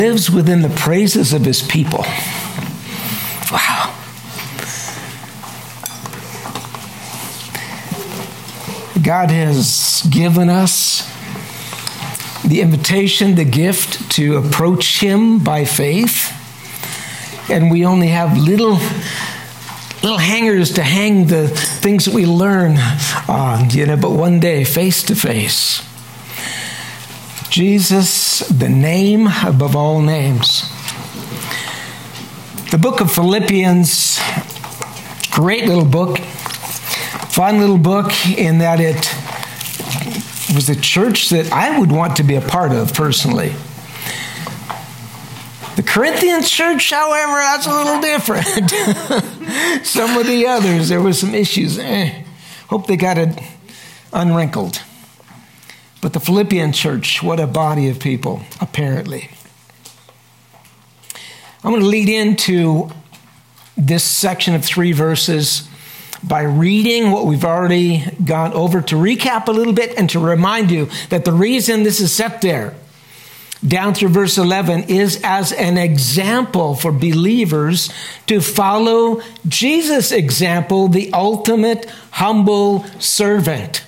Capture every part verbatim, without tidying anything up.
lives within the praises of his people. Wow. God has given us the invitation, the gift to approach him by faith. And we only have little, little hangers to hang the things that we learn on, you know, but one day, face to face. Jesus, the name above all names. The book of Philippians, great little book, fun little book in that it was a church that I would want to be a part of personally. The Corinthian church, however, that's a little different. Some of the others, there were some issues. Eh, hope they got it unwrinkled. But the Philippian church, what a body of people, apparently. I'm going to lead into this section of three verses by reading what we've already gone over, to recap a little bit and to remind you that the reason this is set there, down through verse eleven, is as an example for believers to follow Jesus' example, the ultimate humble servant.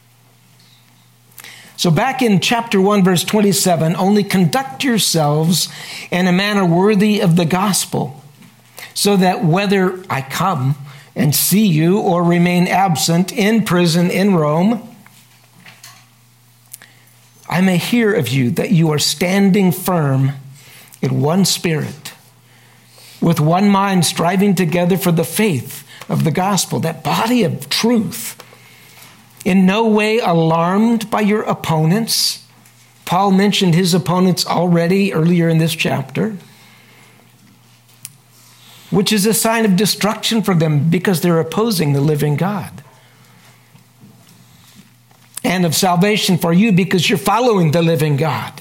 So back in chapter one, verse twenty-seven, only conduct yourselves in a manner worthy of the gospel, so that whether I come and see you or remain absent in prison in Rome, I may hear of you that you are standing firm in one spirit, with one mind, striving together for the faith of the gospel, that body of truth, in no way alarmed by your opponents. Paul mentioned his opponents already earlier in this chapter, which is a sign of destruction for them because they're opposing the living God. And of salvation for you because you're following the living God.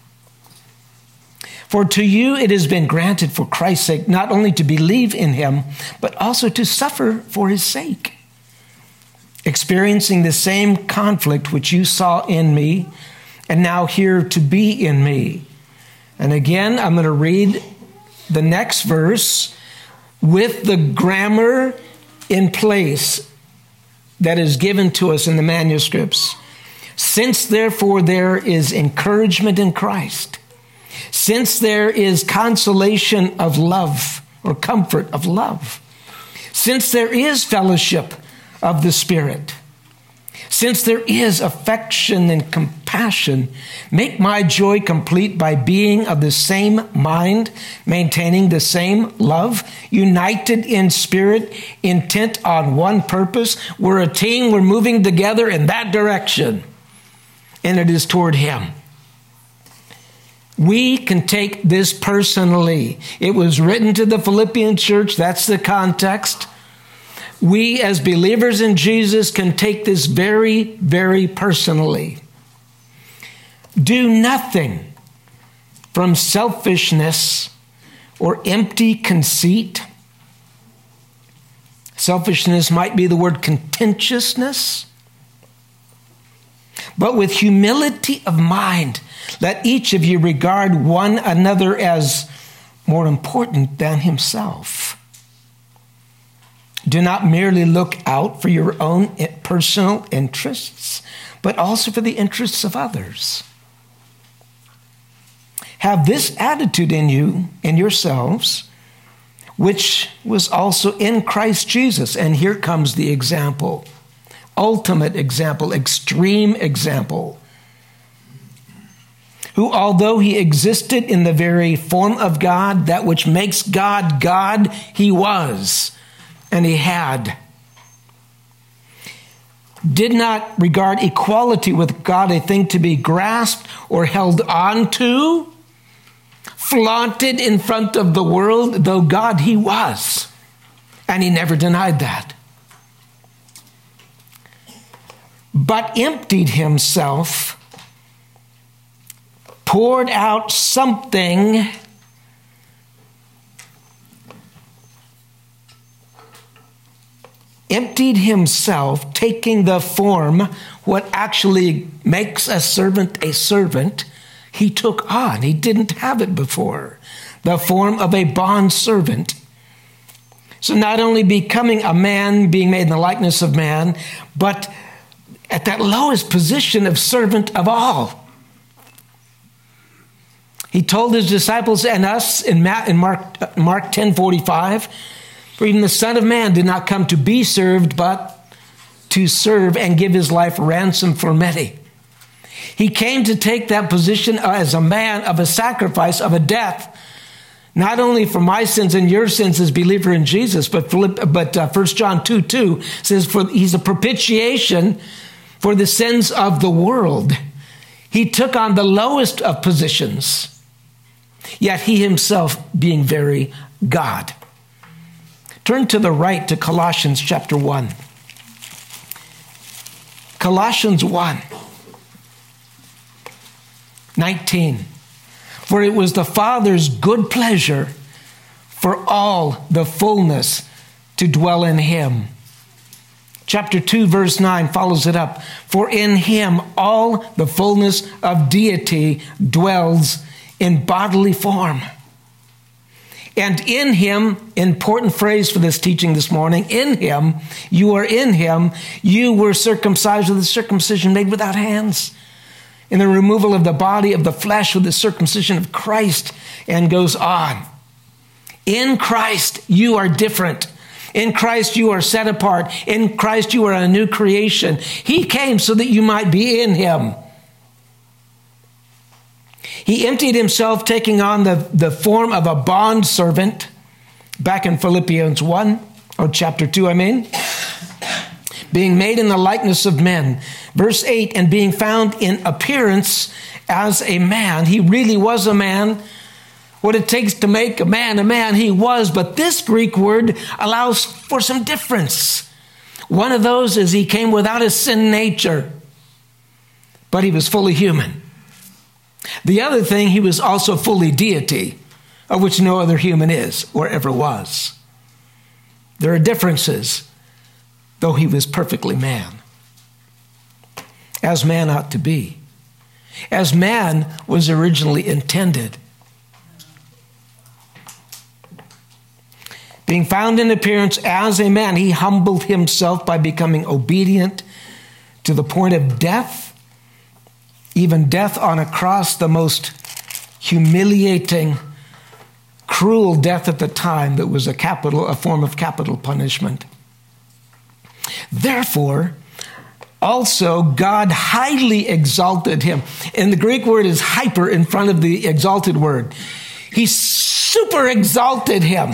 For to you it has been granted for Christ's sake not only to believe in him, but also to suffer for his sake, experiencing the same conflict which you saw in me and now hear to be in me. And again, I'm going to read the next verse with the grammar in place that is given to us in the manuscripts. Since therefore there is encouragement in Christ, since there is consolation of love or comfort of love, since there is fellowship of the Spirit, since there is affection and compassion, make my joy complete by being of the same mind, maintaining the same love, united in spirit, intent on one purpose. We're a team, we're moving together in that direction, and it is toward him. We can take this personally. It was written to the Philippian church, that's the context. We as believers in Jesus can take this very, very personally. Do nothing from selfishness or empty conceit. Selfishness might be the word contentiousness. But with humility of mind, let each of you regard one another as more important than himself. Do not merely look out for your own personal interests, but also for the interests of others. Have this attitude in you, in yourselves, which was also in Christ Jesus. And here comes the example, ultimate example, extreme example. Who, although he existed in the very form of God, that which makes God God, he was. And he had, did not regard equality with God a thing to be grasped or held on to, flaunted in front of the world, though God he was. And he never denied that. But emptied himself, poured out something emptied himself, taking the form, what actually makes a servant a servant, he took on. He didn't have it before. The form of a bondservant. So not only becoming a man, being made in the likeness of man, but at that lowest position of servant of all. He told his disciples and us in Mark, Mark ten forty-five, for even the Son of Man did not come to be served, but to serve and give his life ransom for many. He came to take that position as a man of a sacrifice, of a death, not only for my sins and your sins as believer in Jesus, but but uh, First John two two says for he's a propitiation for the sins of the world. He took on the lowest of positions, yet he himself being very God. Turn to the right to Colossians chapter one. Colossians one, nineteen. For it was the Father's good pleasure for all the fullness to dwell in him. Chapter two, verse nine follows it up. For in him all the fullness of deity dwells in bodily form. And in him, important phrase for this teaching this morning, in him, you are in him, you were circumcised with the circumcision made without hands, in the removal of the body of the flesh with the circumcision of Christ, and goes on. In Christ, you are different. In Christ, you are set apart. In Christ, you are a new creation. He came so that you might be in him. He emptied himself, taking on the, the form of a bondservant, back in Philippians one, or chapter two, I mean, being made in the likeness of men. Verse eight, and being found in appearance as a man. He really was a man. What it takes to make a man a man, he was. But this Greek word allows for some difference. One of those is he came without a sin nature, but he was fully human. The other thing, he was also fully deity, of which no other human is or ever was. There are differences, though he was perfectly man, as man ought to be, as man was originally intended. Being found in appearance as a man, he humbled himself by becoming obedient to the point of death, even death on a cross, the most humiliating, cruel death at the time that was a capital, a form of capital punishment. Therefore, also God highly exalted him. And the Greek word is hyper in front of the exalted word. He super exalted him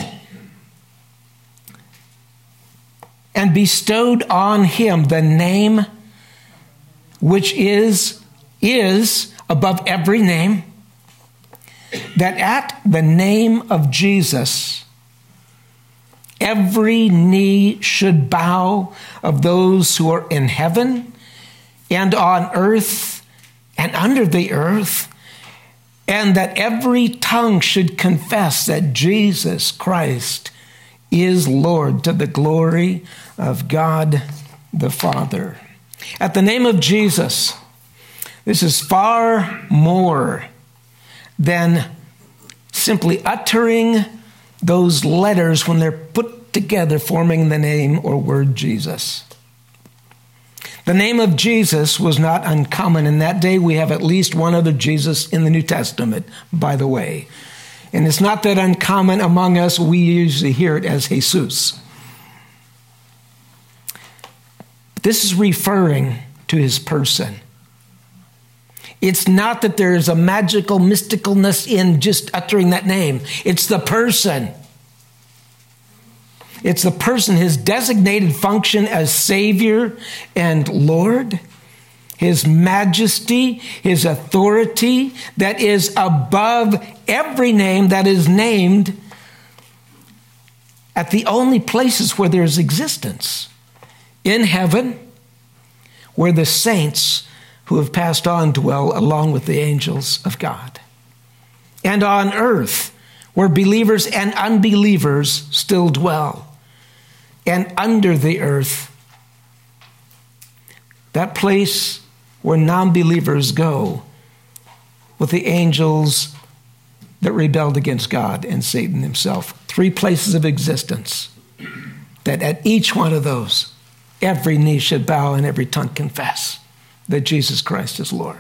and bestowed on him the name which is, is above every name, that at the name of Jesus, every knee should bow of those who are in heaven and on earth and under the earth, and that every tongue should confess that Jesus Christ is Lord, to the glory of God the Father. At the name of Jesus, this is far more than simply uttering those letters when they're put together, forming the name or word Jesus. The name of Jesus was not uncommon. In that day, we have at least one other Jesus in the New Testament, by the way. And it's not that uncommon among us. We usually hear it as Jesus. This is referring to his person. It's not that there is a magical mysticalness in just uttering that name. It's the person. It's the person, his designated function as Savior and Lord, his majesty, his authority that is above every name that is named at the only places where there is existence. In heaven, where the saints who have passed on dwell along with the angels of God. And on earth, where believers and unbelievers still dwell. And under the earth, that place where non-believers go with the angels that rebelled against God and Satan himself. Three places of existence that at each one of those, every knee should bow and every tongue confess that Jesus Christ is Lord.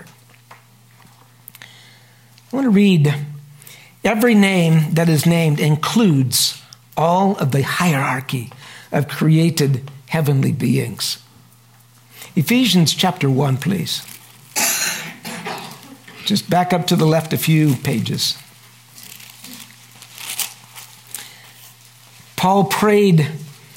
I want to read, every name that is named includes all of the hierarchy of created heavenly beings. Ephesians chapter one, please. Just back up to the left a few pages. Paul prayed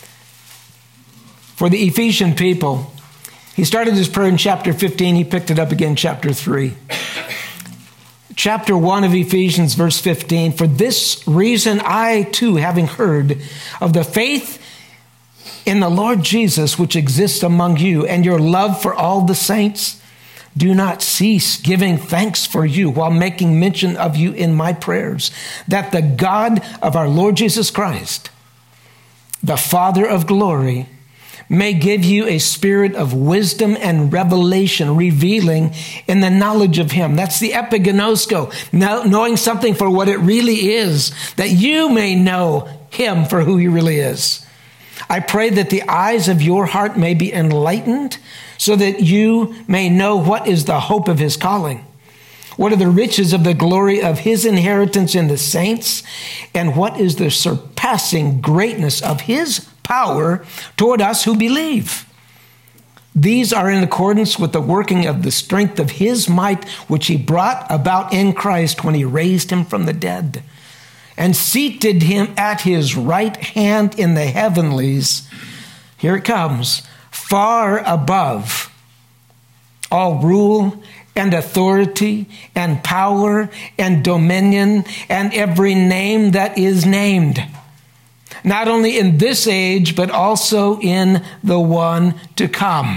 for the Ephesian people. He started his prayer in chapter fifteen. He picked it up again in chapter three. Chapter one of Ephesians, verse fifteen. For this reason, I too, having heard of the faith in the Lord Jesus, which exists among you, and your love for all the saints, do not cease giving thanks for you while making mention of you in my prayers, that the God of our Lord Jesus Christ, the Father of glory, may give you a spirit of wisdom and revelation, revealing in the knowledge of him. That's the epigenosko, knowing something for what it really is, that you may know him for who he really is. I pray that the eyes of your heart may be enlightened, so that you may know what is the hope of his calling, what are the riches of the glory of his inheritance in the saints, and what is the surpassing greatness of his power toward us who believe. These are in accordance with the working of the strength of his might, which he brought about in Christ when he raised him from the dead and seated him at his right hand in the heavenlies. Here it comes, far above all rule and authority and power and dominion and every name that is named, not only in this age, but also in the one to come.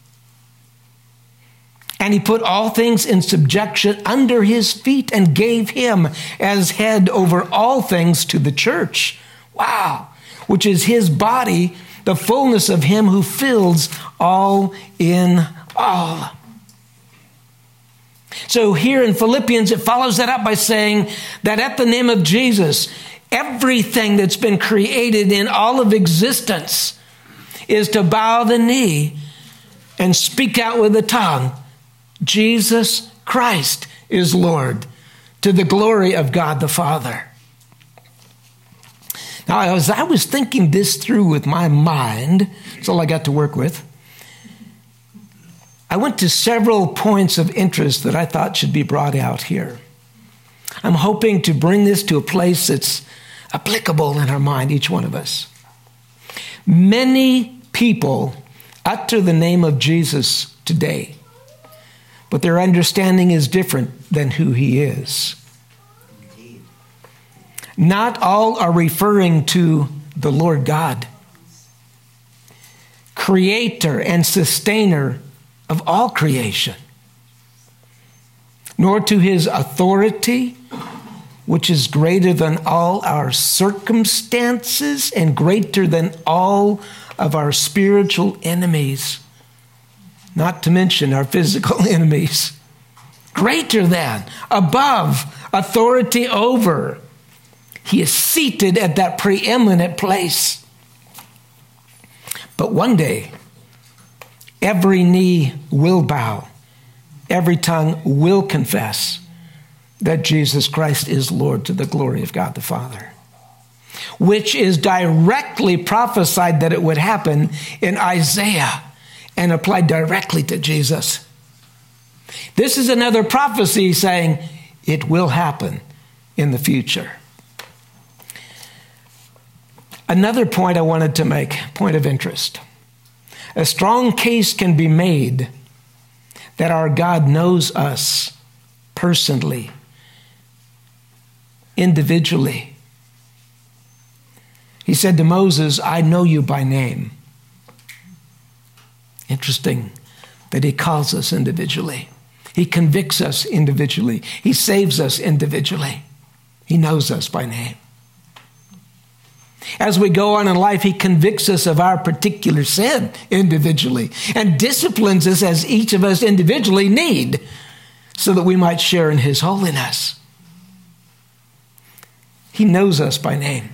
And he put all things in subjection under his feet and gave him as head over all things to the church. Wow. Which is his body, the fullness of him who fills all in all. So here in Philippians, it follows that up by saying that at the name of Jesus, everything that's been created in all of existence is to bow the knee and speak out with the tongue, Jesus Christ is Lord, to the glory of God the Father. Now, as I was thinking this through with my mind, that's all I got to work with, I went to several points of interest that I thought should be brought out here. I'm hoping to bring this to a place that's applicable in our mind, each one of us. Many people utter the name of Jesus today, but their understanding is different than who he is. Not all are referring to the Lord God, creator and sustainer of all creation, nor to his authority, which is greater than all our circumstances and greater than all of our spiritual enemies, not to mention our physical enemies. Greater than, above, authority over. He is seated at that preeminent place. But one day, every knee will bow, every tongue will confess that Jesus Christ is Lord, to the glory of God the Father, which is directly prophesied that it would happen in Isaiah and applied directly to Jesus. This is another prophecy saying it will happen in the future. Another point I wanted to make, point of interest. A strong case can be made that our God knows us personally, individually. He said to Moses, I know you by name. Interesting that he calls us individually. He convicts us individually. He saves us individually. He knows us by name. As we go on in life, he convicts us of our particular sin individually and disciplines us as each of us individually need. so that we might share in his holiness. He knows us by name.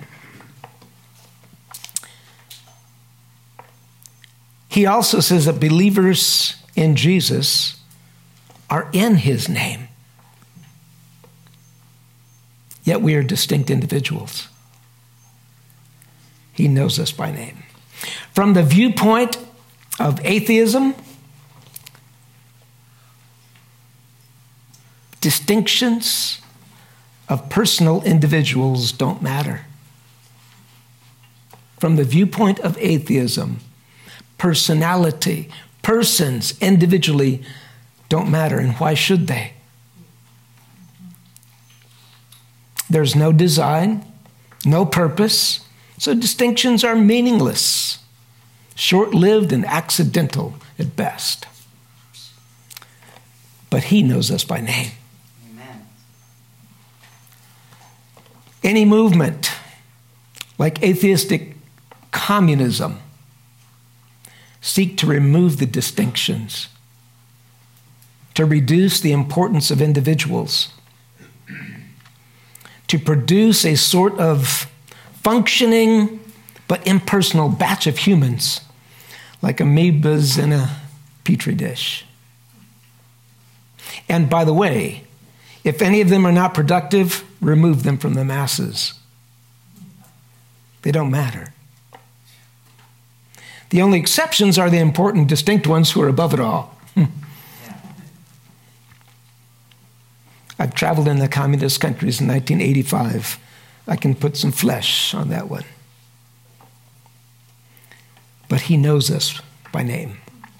He also says that believers in Jesus are in his name. Yet we are distinct individuals. He knows us by name. From the viewpoint of atheism, distinctions of personal individuals don't matter. From the viewpoint of atheism, personality, persons individually don't matter. And why should they? There's no design, no purpose, so distinctions are meaningless, short-lived and accidental at best. But he knows us by name. Amen. Any movement like atheistic communism seek to remove the distinctions, to reduce the importance of individuals, to produce a sort of functioning but impersonal batch of humans, like amoebas in a petri dish. And by the way, if any of them are not productive, remove them from the masses. They don't matter. The only exceptions are the important, distinct ones who are above it all. I've traveled in the communist countries in nineteen eighty-five. I can put some flesh on that one. But he knows us by name.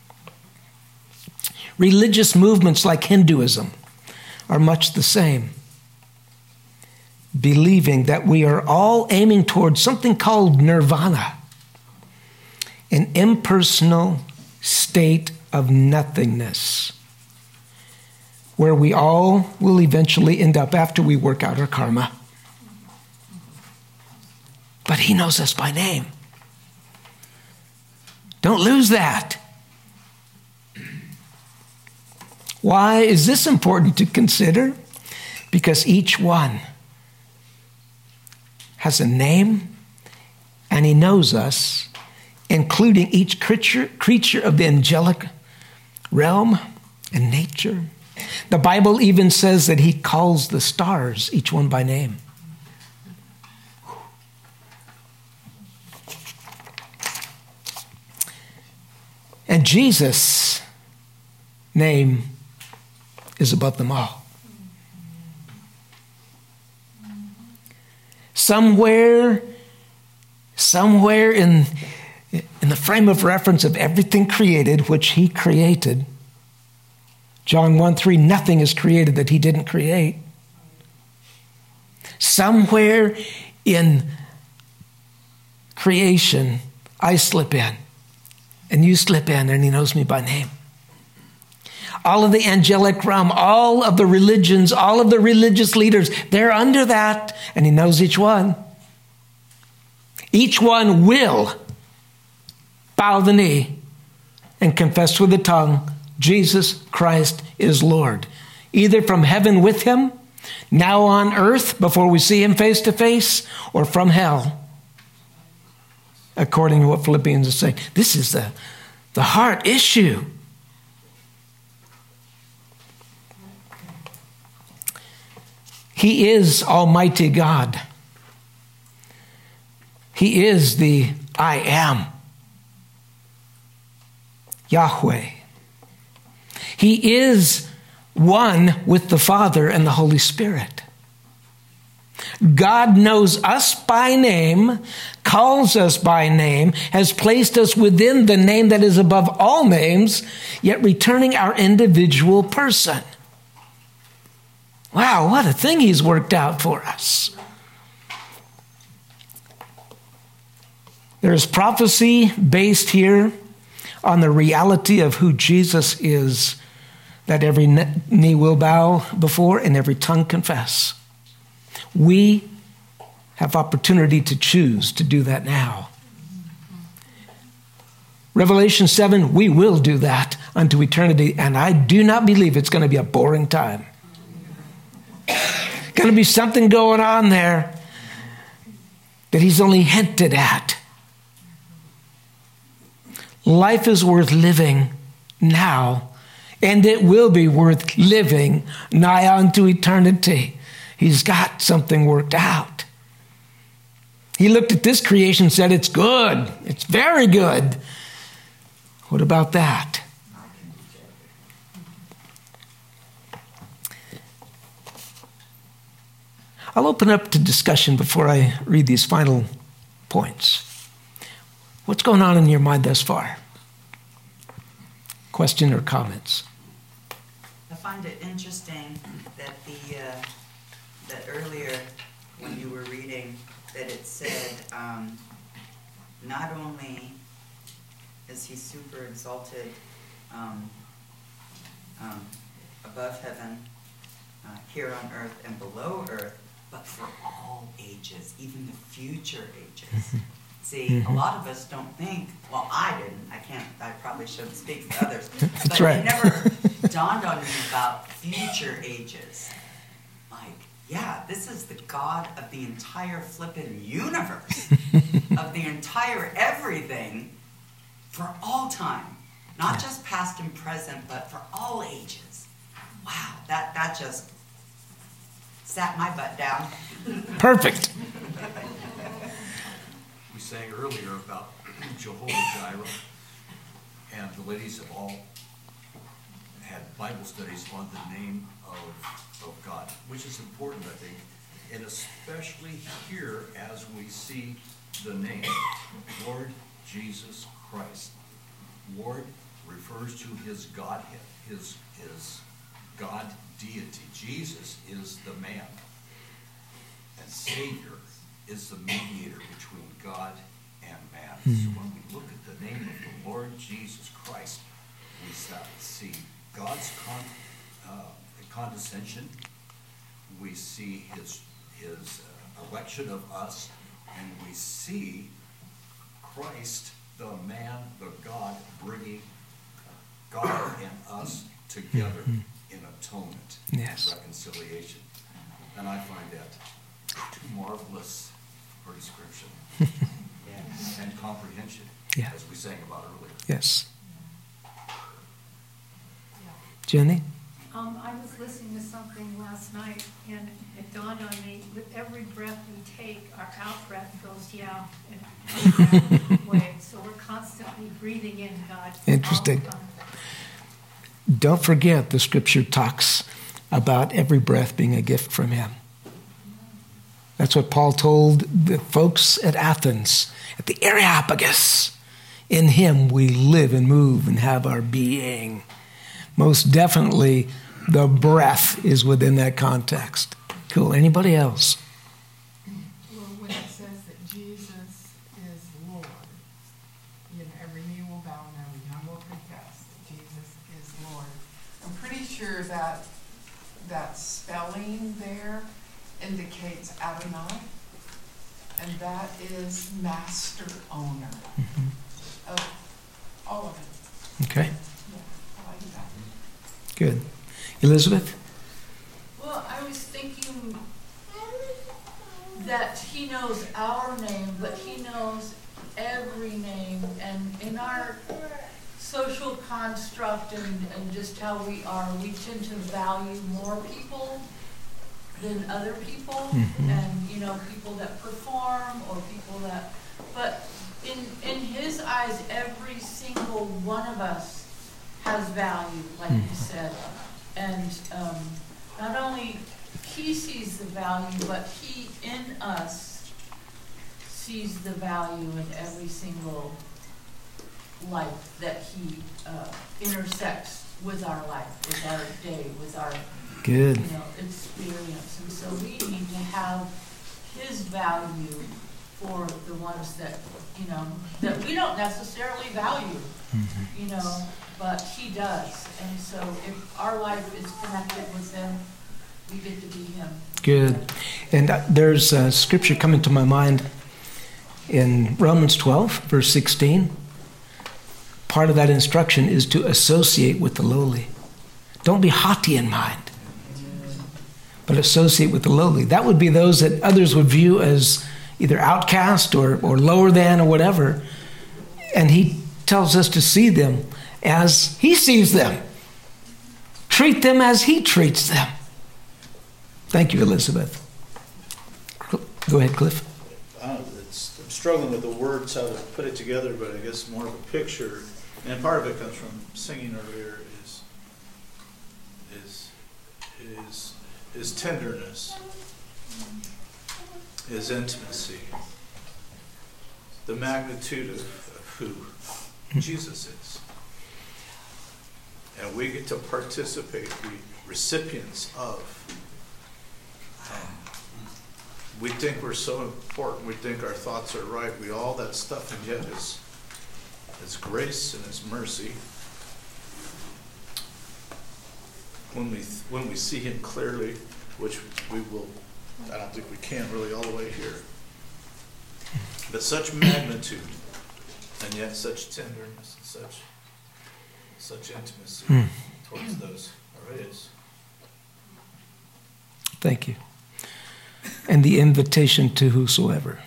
Religious movements like Hinduism are much the same, believing that we are all aiming towards something called nirvana, an impersonal state of nothingness, where we all will eventually end up after we work out our karma. But he knows us by name. Don't lose that. Why is this important to consider? Because each one has a name, and he knows us, including each creature, creature of the angelic realm and nature. The Bible even says that he calls the stars, each one by name. And Jesus' name is above them all. Somewhere, somewhere in, in the frame of reference of everything created, which he created, John one three, nothing is created that he didn't create. Somewhere in creation, I slip in, and you slip in, and he knows me by name. All of the angelic realm, all of the religions, all of the religious leaders, they're under that, and he knows each one. Each one will bow the knee and confess with the tongue, Jesus Christ is Lord. Either from heaven with him, now on earth before we see him face to face, or from hell, according to what Philippians is saying. This is the, the heart issue. He is Almighty God. He is the I am, Yahweh. He is one with the Father and the Holy Spirit. God knows us by name, calls us by name, has placed us within the name that is above all names, yet returning our individual person. Wow, what a thing he's worked out for us. There's prophecy based here on the reality of who Jesus is, that every knee will bow before and every tongue confess. We have opportunity to choose to do that now. Revelation seven, we will do that unto eternity, and I do not believe it's going to be a boring time. Going to be something going on there that he's only hinted at. Life is worth living now, and it will be worth living nigh unto eternity. He's got something worked out. He looked at this creation and said, it's good. It's very good. What about that? I'll open up to discussion before I read these final points. What's going on in your mind thus far? Question or comments? I find it interesting that the uh, that earlier when you were reading that it said um, not only is he super exalted um, um, above heaven, uh, here on earth and below earth, but for all ages, even the future ages. See, mm-hmm. a lot of us don't think, well, I didn't, I can't, I probably shouldn't speak for others, That's but right. it never dawned on me about future ages. Like, yeah, this is the God of the entire flippin' universe, of the entire everything, for all time. Not just past and present, but for all ages. Wow, that, that just sat my butt down. Perfect. We sang earlier about Jehovah Jireh, and the ladies have all had Bible studies on the name of, of God, which is important, I think, and especially here as we see the name, Lord Jesus Christ. Lord refers to his Godhead, his, his God deity. Jesus is the man, and Savior is the mediator between God and man. Mm-hmm. So when we look at the name of the Lord Jesus Christ, we see God's con, uh, condescension, we see his, his uh, election of us, and we see Christ, the man, the God, bringing God and us together mm-hmm. in atonement, yes. reconciliation. And I find that too marvelous for description yes. and comprehension, yeah. as we sang about earlier. Yes. Jenny? Um, I was listening to something last night, and it dawned on me, with every breath we take, our out-breath goes yeah in a way. So we're constantly breathing in God. Interesting. Don't forget, the scripture talks about every breath being a gift from him. That's what Paul told the folks at Athens, at the Areopagus. In him we live and move and have our being. Most definitely, the breath is within that context. Cool. Anybody else? Well, when it says that Jesus is Lord, you know, every knee will bow and every tongue will confess that Jesus is Lord. I'm pretty sure that that spelling there indicates Adonai, and that is master owner mm-hmm. of all of it. Okay. Yeah, I like that. Good. Elizabeth? Well, I was thinking that he knows our name, but he knows every name, and in our social construct and, and just how we are, we tend to value more people than other people, mm-hmm. and you know, people that perform or people that, but in in his eyes, every single one of us has value, like mm-hmm. you said, and um, not only he sees the value, but he in us sees the value in every single life that he uh, intersects with our life, with our day, with our Good. you know, experience. And so we need to have his value for the ones that, you know, that we don't necessarily value, mm-hmm. you know, but he does. And so if our life is connected with him, we get to be him. Good. And uh, there's a scripture coming to my mind in Romans twelve, verse sixteen. part of that instruction is to associate with the lowly. Don't be haughty in mind, but associate with the lowly. That would be those that others would view as either outcast or, or lower than or whatever. And he tells us to see them as he sees them. Treat them as he treats them. Thank you, Elizabeth. Go ahead, Cliff. Uh, it's, I'm struggling with the words, how to put it together, but I guess more of a picture. And part of it comes from singing earlier, is is is is tenderness, is intimacy, the magnitude of, of who Jesus is. And we get to participate, be recipients of. Um, we think we're so important, we think our thoughts are right, we all that stuff, and yet it's, it's grace and it's mercy. When we when we see him clearly, which we will, I don't think we can really all the way here. But such magnitude, and yet such tenderness, and such such intimacy mm. towards those are his. Thank you. And the invitation to whosoever.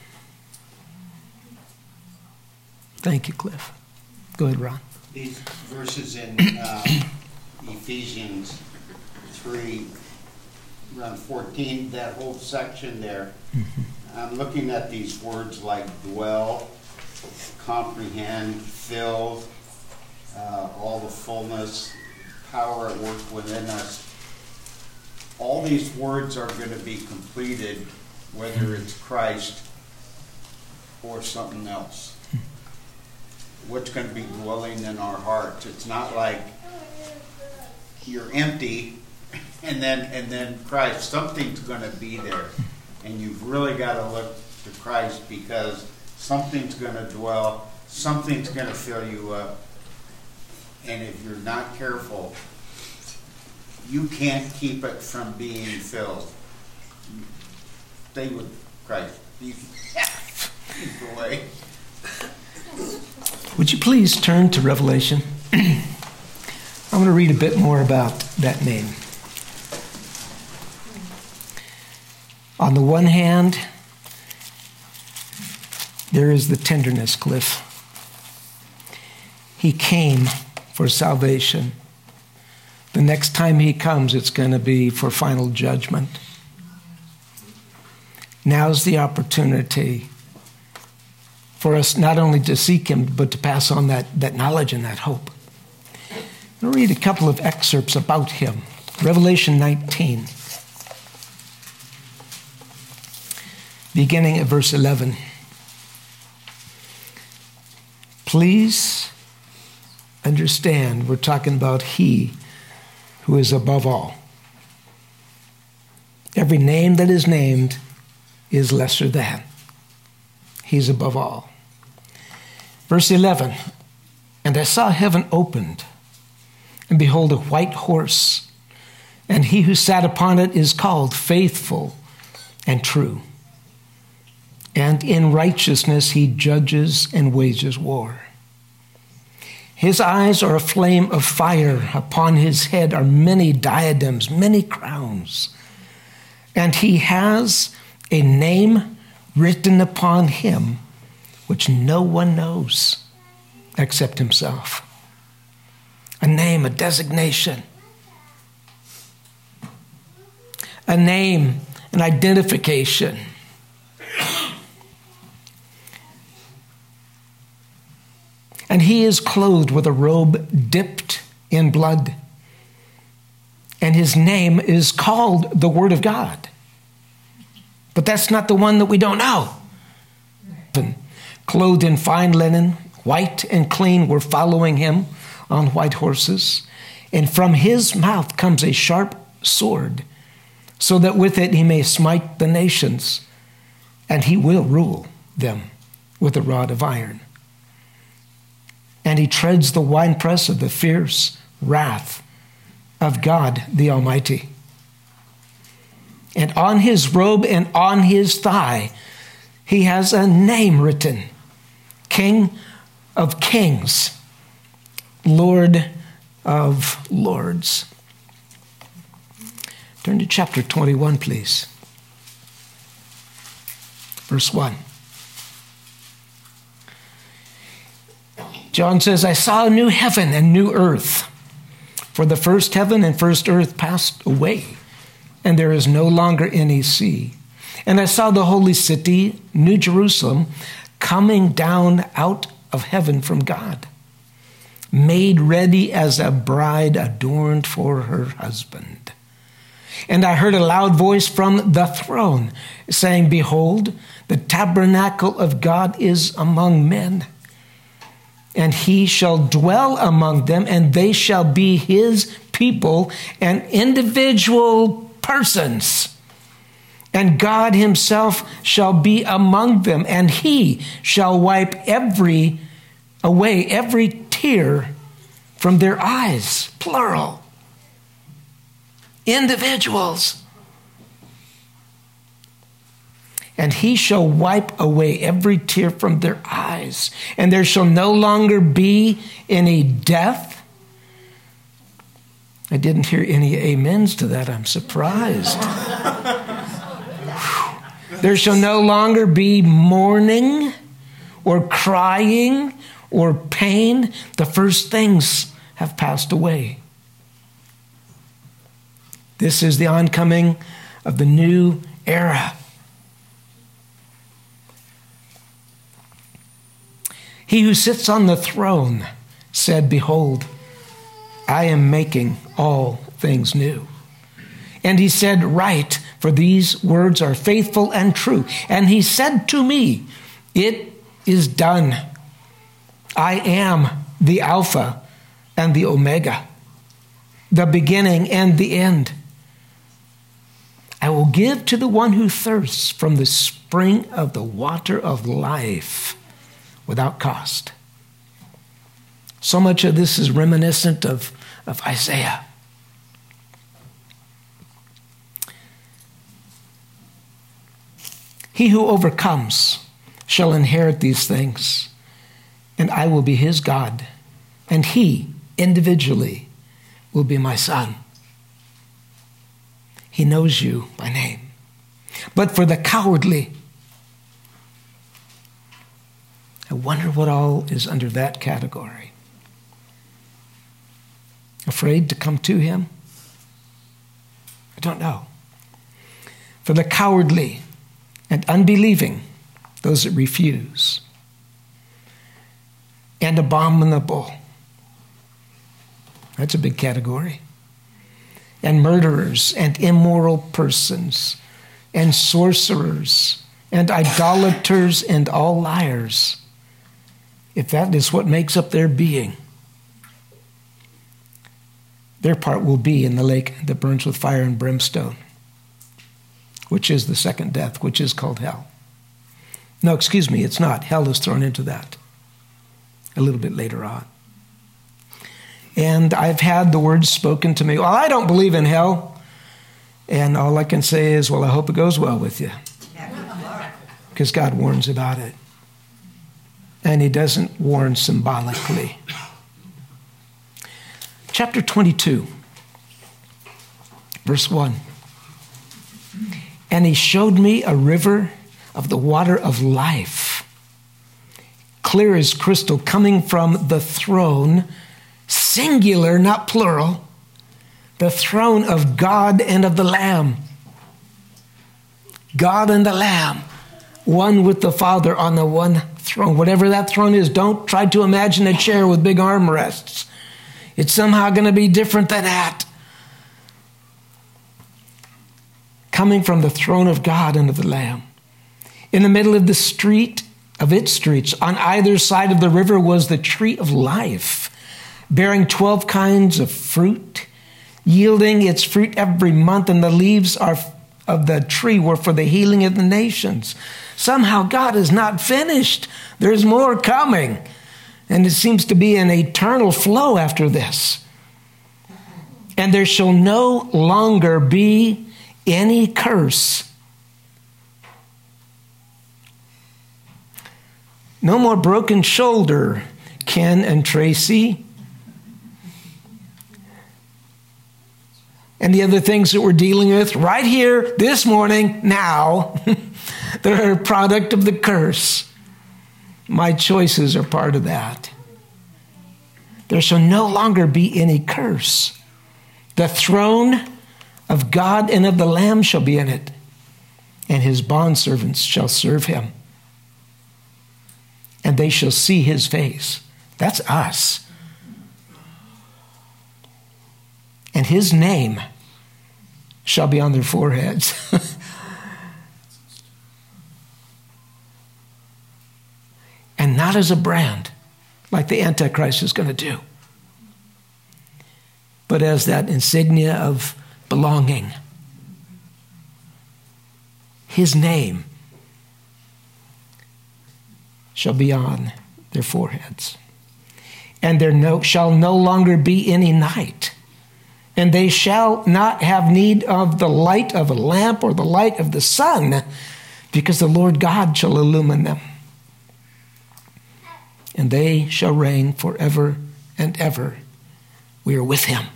Thank you, Cliff. Go ahead, Ron. These verses in uh, Ephesians three, around fourteen, that whole section there, mm-hmm. I'm looking at these words like dwell, comprehend, fill, uh, all the fullness, power at work within us. All these words are going to be completed, whether it's Christ or something else. What's going to be dwelling in our hearts? It's not like you're empty and then and then Christ. Something's going to be there, and you've really got to look to Christ, because something's going to dwell, something's going to fill you up, and if you're not careful, you can't keep it from being filled. Stay with Christ. You keep away. Would you please turn to Revelation? I'm going to read a bit more about that name. On the one hand, there is the tenderness, Cliff. He came for salvation. The next time he comes, it's going to be for final judgment. Now's the opportunity for us not only to seek him, but to pass on that, that knowledge and that hope. I'll read a couple of excerpts about him. Revelation nineteen, beginning at verse eleven. Please understand, we're talking about he who is above all. Every name that is named is lesser than. He's above all. Verse eleven, and I saw heaven opened, and behold, a white horse, and he who sat upon it is called Faithful and True. And in righteousness he judges and wages war. His eyes are a flame of fire. Upon his head are many diadems, many crowns. And he has a name written upon him which no one knows except himself. A name, a designation. A name, an identification. And he is clothed with a robe dipped in blood. And his name is called the Word of God. But that's not the one that we don't know. Clothed in fine linen, white and clean, were following him on white horses. And from his mouth comes a sharp sword, so that with it he may smite the nations, and he will rule them with a rod of iron. And he treads the winepress of the fierce wrath of God the Almighty. And on his robe and on his thigh, he has a name written, King of Kings Lord of Lords. Turn to chapter twenty-one, please. Verse one. John says, I saw a new heaven and new earth, for the first heaven and first earth passed away, and there is no longer any sea. And I saw the holy city, New Jerusalem, coming down out of heaven from God, made ready as a bride adorned for her husband. And I heard a loud voice from the throne saying, Behold, the tabernacle of God is among men, and he shall dwell among them, and they shall be his people and individual persons. And God himself shall be among them, and he shall wipe every away every tear from their eyes. Plural. Individuals. And he shall wipe away every tear from their eyes, and there shall no longer be any death. I didn't hear any amens to that. I'm surprised. There shall no longer be mourning or crying or pain. The first things have passed away. This is the oncoming of the new era. He who sits on the throne said, Behold, I am making all things new. And he said, Write, for these words are faithful and true. And he said to me, It is done. I am the Alpha and the Omega, the beginning and the end. I will give to the one who thirsts from the spring of the water of life without cost. So much of this is reminiscent of, of Isaiah. He who overcomes shall inherit these things, and I will be his God, and he individually will be my son. He knows you by name. But for the cowardly, I wonder what all is under that category. Afraid to come to him? I don't know. For the cowardly and unbelieving, those that refuse, and abominable. That's a big category. And murderers and immoral persons and sorcerers and idolaters and all liars, if that is what makes up their being, their part will be in the lake that burns with fire and brimstone, which is the second death, which is called hell. No, excuse me, it's not. Hell is thrown into that a little bit later on. And I've had the words spoken to me, well, I don't believe in hell. And all I can say is, well, I hope it goes well with you. Because God warns about it. And he doesn't warn symbolically. Chapter twenty-two, verse one. And he showed me a river of the water of life, clear as crystal, coming from the throne, singular, not plural, the throne of God and of the Lamb. God and the Lamb, one with the Father on the one throne. Whatever that throne is, don't try to imagine a chair with big armrests. It's somehow going to be different than that. Coming from the throne of God and of the Lamb. In the middle of the street, of its streets, on either side of the river was the tree of life, bearing twelve kinds of fruit, yielding its fruit every month, and the leaves are of the tree were for the healing of the nations. Somehow God is not finished. There's more coming. And it seems to be an eternal flow after this. And there shall no longer be any curse. No more broken shoulder, Ken and Tracy. and the other things that we're dealing with right here, this morning, now, that are a product of the curse. My choices are part of that. There shall no longer be any curse. The throne of God and of the Lamb shall be in it, and his bondservants shall serve him. And they shall see his face. That's us. And his name shall be on their foreheads. And not as a brand, like the Antichrist is going to do, but as that insignia of belonging. His name shall be on their foreheads. And there no, shall no longer be any night. And they shall not have need of the light of a lamp or the light of the sun, because the Lord God shall illumine them. And they shall reign forever and ever. We are with him.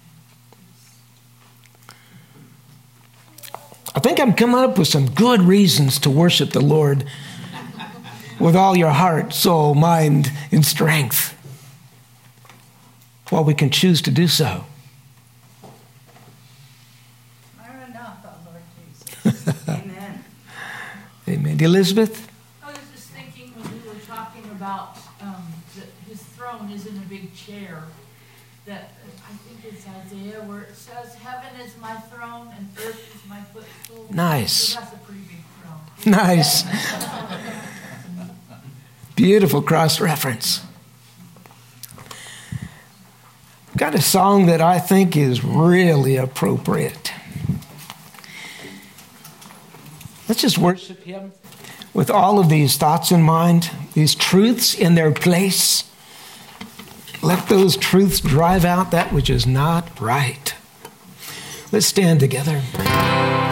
I think I'm coming up with some good reasons to worship the Lord with all your heart, soul, mind, and strength. Well, we can choose to do so. Amen. Amen. Elizabeth? I was just thinking when we were talking about um, that his throne isn't a big chair, that I think it's Isaiah where it says, heaven is my throne and earth is my footstool. Nice. So that's a pretty big throne. Nice. Beautiful cross-reference. Got a song that I think is really appropriate. Let's just worship him with all of these thoughts in mind, these truths in their place. Let those truths drive out that which is not right. Let's stand together.